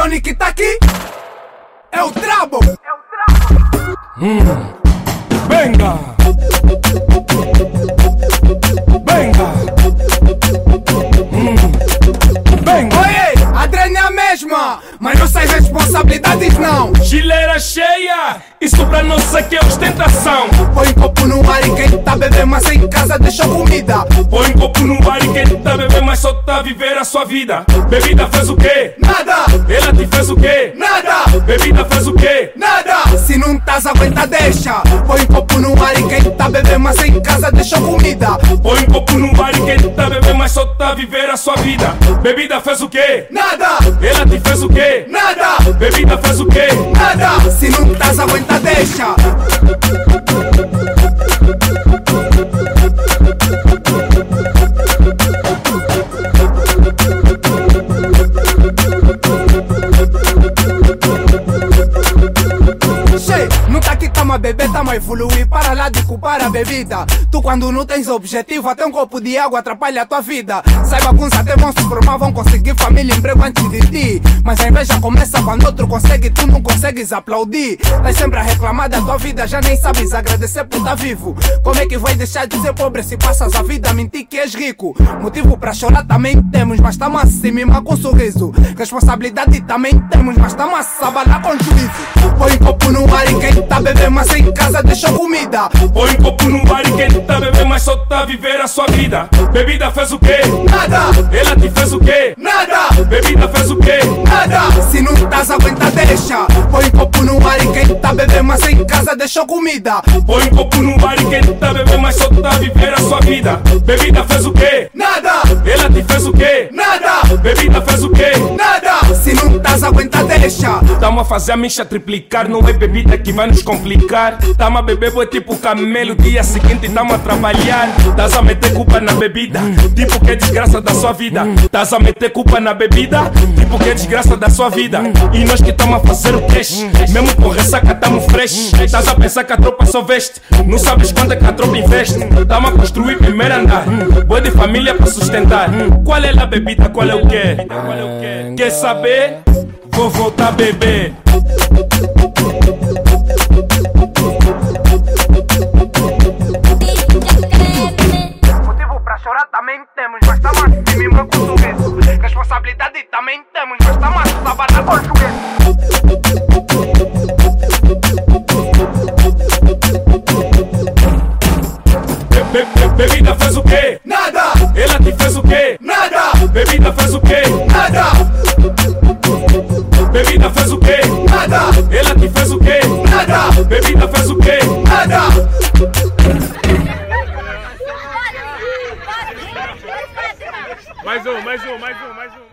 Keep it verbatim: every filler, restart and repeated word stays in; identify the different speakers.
Speaker 1: Johnny que tá aqui é o Trabo.
Speaker 2: Hum. Venga, venga, hum. Venga.
Speaker 1: Oi, a drena é a mesma, mas não sai responsabilidades não.
Speaker 2: Chileira cheia, isso pra nós aqui é ostentação.
Speaker 1: Põe copo no ar e quem tá bebendo, mas em casa deixou comida.
Speaker 2: Põe copo no bar e quem tá bebendo, mas só tá a viver a sua vida. Bebida fez o quê?
Speaker 1: Nada.
Speaker 2: Ela te fez o quê?
Speaker 1: Nada.
Speaker 2: Bebida fez o quê?
Speaker 1: Nada. Se não tás aguenta deixa. Põe copo no ar e quem tá bebendo, mas em casa deixou comida.
Speaker 2: Põe copo no bar e quem tá bebendo, mas só tá a viver a sua vida. Bebida fez o quê?
Speaker 1: Nada.
Speaker 2: Ela te fez o quê?
Speaker 1: Nada.
Speaker 2: Bebida fez o quê?
Speaker 1: Nada. Se não tás aguenta deixa. Não tá aqui, tamo a beber, tamo a evoluir. Para lá de culpar a bebida. Tu quando não tens objetivo, até um copo de água atrapalha a tua vida. Saiba que uns até vão se formar, vão conseguir família e emprego antes de ti. Mas a inveja começa quando outro consegue, tu não consegues aplaudir. Estás sempre a reclamar da tua vida, já nem sabes agradecer por estar vivo. Como é que vai deixar de ser pobre se passas a vida a mentir que és rico? Motivo pra chorar também temos, mas tamo a se mimar com sorriso. Responsabilidade também temos, mas tamo a se abalar com juízo. Põe copo no ar e quem tá bebendo, mas em casa deixou comida.
Speaker 2: Põe copo no bar e quem tá bebendo, mas só tá a viver a sua vida. Bebida fez o quê?
Speaker 1: Nada.
Speaker 2: Ela te fez o quê?
Speaker 1: Nada.
Speaker 2: Bebida fez o quê?
Speaker 1: Nada. Se não tás aguenta deixa. Põe copo no ar e quem tá bebendo, mas em casa deixou comida.
Speaker 2: Põe copo no bar e quem tá bebendo, mas só tá a viver a sua vida. Bebida fez o quê?
Speaker 1: Nada.
Speaker 2: Ela te fez o quê?
Speaker 1: Nada.
Speaker 2: Bebida fez o quê?
Speaker 1: Nada. Se não tás aguenta deixa.
Speaker 2: Tamo a fazer a mincha triplicar, não é bebida que vai nos complicar. Tamo a beber boi tipo camelo, dia seguinte tamo a trabalhar. Tás a meter culpa na bebida, tipo que é desgraça da sua vida. Tás a meter culpa na bebida, tipo que é desgraça da sua vida. E nós que tamo a fazer o cash, mesmo com ressaca tamo fresh. Tás a pensar que a tropa só veste, não sabes quanto é que a tropa investe. Tamo a construir primeiro andar, boi de família pra sustentar. Qual é a bebida, qual é o quê? Quer saber? Vou voltar a beber.
Speaker 1: Motivo pra chorar também temos, mas tamo a se mimar com sorriso. Responsabilidade também temos, mas tamo a se abalar com juízo.
Speaker 2: Be be bebida fez o quê?
Speaker 1: Nada.
Speaker 2: Ela te fez o quê?
Speaker 1: Nada.
Speaker 2: Bebida fez o quê?
Speaker 1: Nada.
Speaker 2: Bebida fez o quê?
Speaker 1: Nada.
Speaker 2: Ela te fez o quê?
Speaker 1: Nada.
Speaker 2: Bebida fez o quê?
Speaker 1: Nada.
Speaker 3: Mais um, mais um, mais um, mais um.